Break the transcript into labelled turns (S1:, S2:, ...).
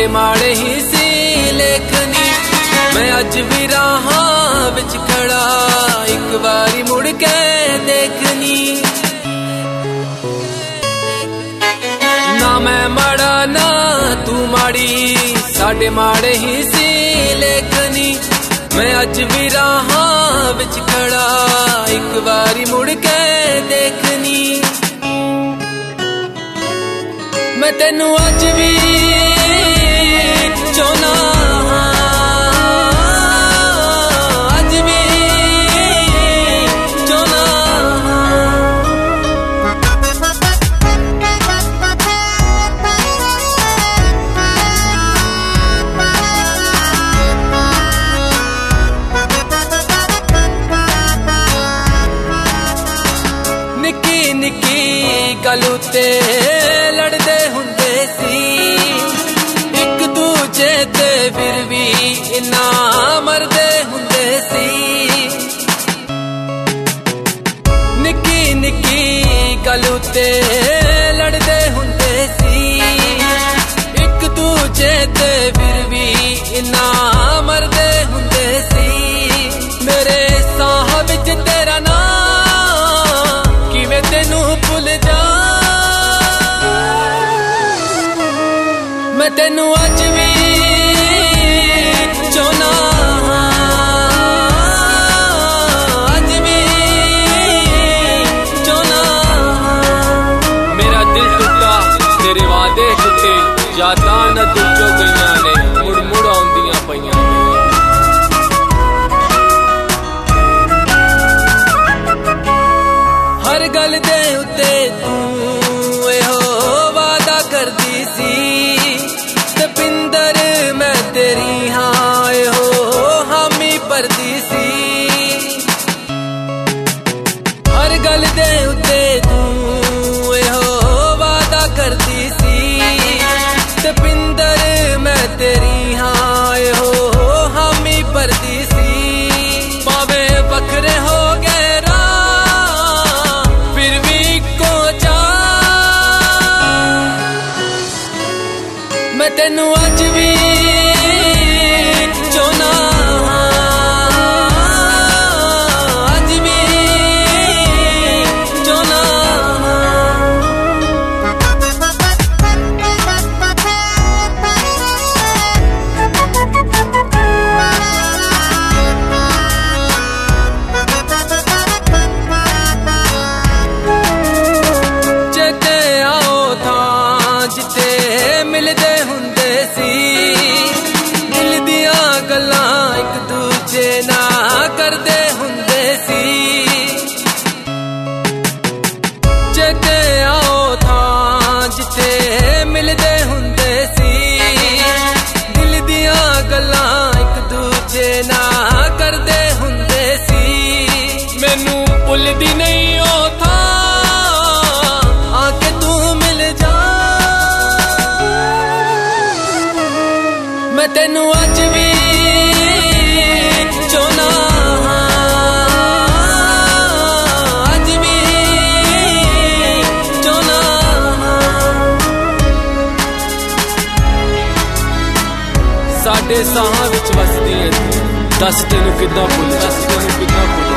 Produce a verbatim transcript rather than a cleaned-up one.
S1: साडे माड़े ही सी लेखनी। मैं अज भी राहां विच खड़ा एक बारी मुड़ के देखनी। ना मैं माड़ा ना तू माड़ी, साडे माड़े ही सी लेखनी। मैं अज भी राहां विच खड़ा एक बारी मुड़ के देखनी। मैं तेनू अज भी चाहना, अज भी चाहना। निक्की निक्की गल उत्ते लड़दे हुंदे सी, एक दूजे ते फिर भी इन्ना मरदे हुंदे सी। निक्की निक्की गल उत्ते लड़दे हुंदे सी, एक दूजे ते फिर भी इन्ना मरदे हुंदे सी। मेरे साह विच तेरा नाम किवें तेनू भुल जा। मैं तेनू अज भी चाहना, अज भी चाहना। मेरा दिल टुटा तेरे वादे टुटे, यादां न दिल चो गईयां ने मुड़ मुड़ आउंदियां पईयां। हर गल दे उत्ते तू एहो वादा करदी सी, पिंदर मैं तेरी हाँ हो हामी परदी सी। हर गल दे उत्ते तू हो वादा करदी सी, ते पिंदर मैं तेरी हाँ हो हामी परदी सी। पावे बखरे हो गए राह फिर भी को जा। मैं तेनू अज भी चाहना, अज भी चाहना। चेते आओ थां जिते मिलदे हुंदे सी, दिल दियां गल्लां एक दूजे ना करदे हुंदे सी। चेते आओ थां जिते मिलदे हुंदे सी, दिल दियां गल्लां एक दूजे ना करदे हुंदे सी। मैनू भुलदी नहीं ओ थां आके तू मिल जा। मैं तेनू अज भी चाहना, अज भी चाहना। साडे साहां विच वसदी है तू, दस तेनू किद्दां भुल जा, तेनू किद्दां भुल।